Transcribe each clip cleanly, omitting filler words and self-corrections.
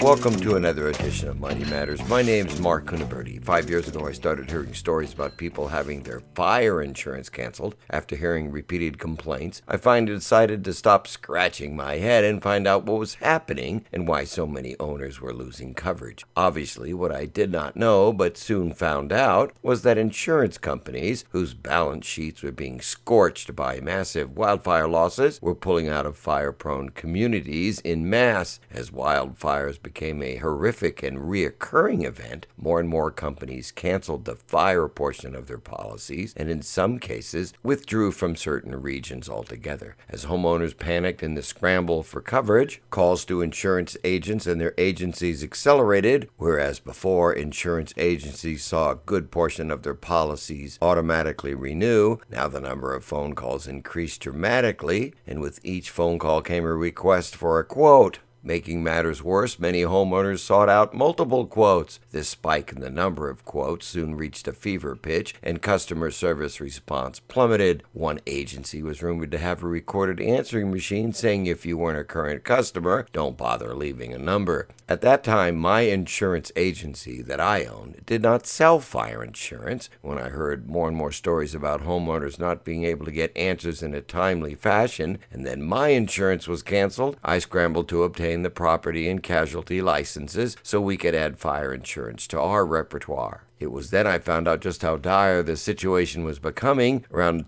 Welcome to another edition of Money Matters. My name's Mark Cunaberti. 5 years ago, I started hearing stories about people having their fire insurance canceled. After hearing repeated complaints, I finally decided to stop scratching my head and find out what was happening and why so many owners were losing coverage. Obviously, what I did not know, but soon found out, was that insurance companies, whose balance sheets were being scorched by massive wildfire losses, were pulling out of fire-prone communities en masse. As wildfires became a horrific and reoccurring event, more and more companies canceled the fire portion of their policies and in some cases withdrew from certain regions altogether. As homeowners panicked in the scramble for coverage, calls to insurance agents and their agencies accelerated, whereas before insurance agencies saw a good portion of their policies automatically renew. Now the number of phone calls increased dramatically, and with each phone call came a request for a quote. Making matters worse, many homeowners sought out multiple quotes. This spike in the number of quotes soon reached a fever pitch, and customer service response plummeted. One agency was rumored to have a recorded answering machine saying if you weren't a current customer, don't bother leaving a number. At that time, my insurance agency that I owned did not sell fire insurance. When I heard more and more stories about homeowners not being able to get answers in a timely fashion, and then my insurance was canceled, I scrambled to obtain the property and casualty licenses so we could add fire insurance to our repertoire. It was then I found out just how dire the situation was becoming around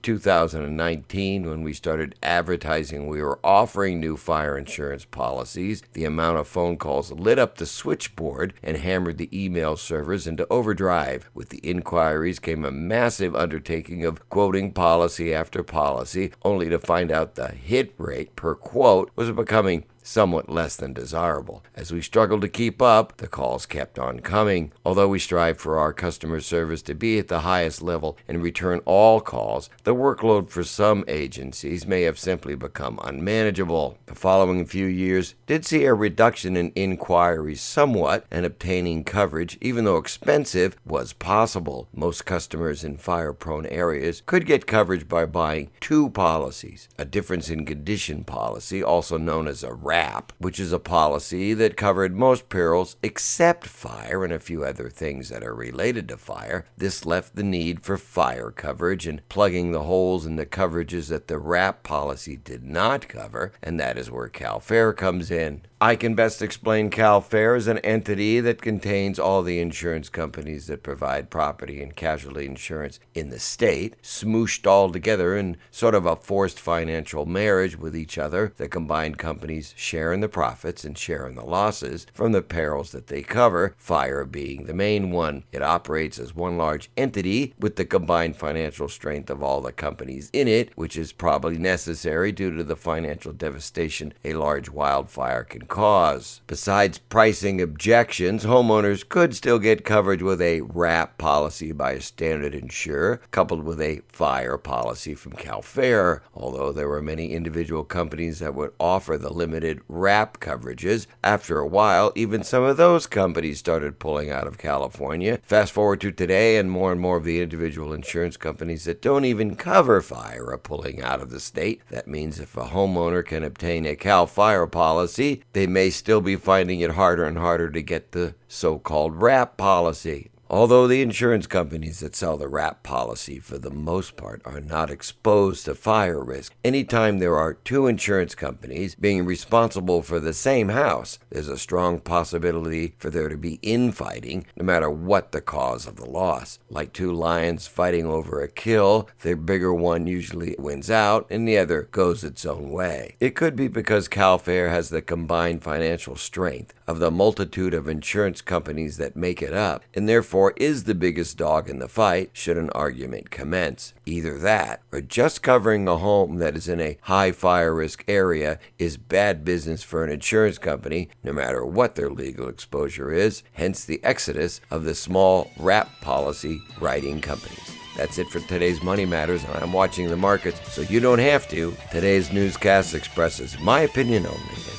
2019 when we started advertising we were offering new fire insurance policies. The amount of phone calls lit up the switchboard and hammered the email servers into overdrive. With the inquiries came a massive undertaking of quoting policy after policy, only to find out the hit rate per quote was becoming somewhat less than desirable. As we struggled to keep up, the calls kept on coming. Although we strive for our customer service to be at the highest level and return all calls, the workload for some agencies may have simply become unmanageable. The following few years did see a reduction in inquiries somewhat, and obtaining coverage, even though expensive, was possible. Most customers in fire-prone areas could get coverage by buying two policies: a difference in condition policy, also known as a RAP, which is a policy that covered most perils except fire and a few other things that are related to fire. This left the need for fire coverage and plugging the holes in the coverages that the RAP policy did not cover, and that is where CalFair comes in. I can best explain CalFair as an entity that contains all the insurance companies that provide property and casualty insurance in the state, smooshed all together in sort of a forced financial marriage with each other. The combined companies share in the profits and share in the losses from the perils that they cover, fire being the main one. It operates as one large entity with the combined financial strength of all the companies in it, which is probably necessary due to the financial devastation a large wildfire can cause. Besides pricing objections, homeowners could still get coverage with a RAP policy by a standard insurer, coupled with a fire policy from CalFair. Although there were many individual companies that would offer the limited RAP coverages, after a while, even some of those companies started pulling out of California. Fast forward to today, and more of the individual insurance companies that don't even cover fire are pulling out of the state. That means if a homeowner can obtain a Cal Fire policy, they may still be finding it harder and harder to get the so-called RAP policy. Although the insurance companies that sell the RAP policy for the most part are not exposed to fire risk, anytime there are two insurance companies being responsible for the same house, there's a strong possibility for there to be infighting, no matter what the cause of the loss. Like two lions fighting over a kill, the bigger one usually wins out and the other goes its own way. It could be because CalFair has the combined financial strength of the multitude of insurance companies that make it up, and therefore is the biggest dog in the fight should an argument commence. Either that, or just covering a home that is in a high fire risk area is bad business for an insurance company, no matter what their legal exposure is, hence the exodus of the small RAP policy writing companies. That's it for today's Money Matters, and I'm watching the markets, so you don't have to. Today's newscast expresses my opinion only.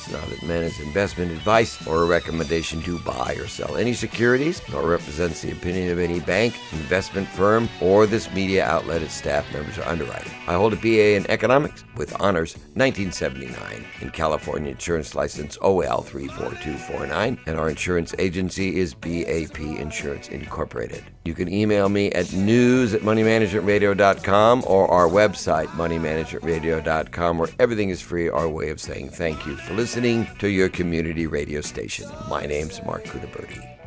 is not meant as investment advice or a recommendation to buy or sell any securities, nor represents the opinion of any bank, investment firm, or this media outlet, its staff, members, or underwriting. I hold a BA in Economics with honors 1979 in California Insurance License OL 34249, and our insurance agency is BAP Insurance Incorporated. You can email me at news@moneymanagementradio.com or our website, moneymanagementradio.com, where everything is free, our way of saying thank you for listening to your community radio station. My name's Mark Cudaberti.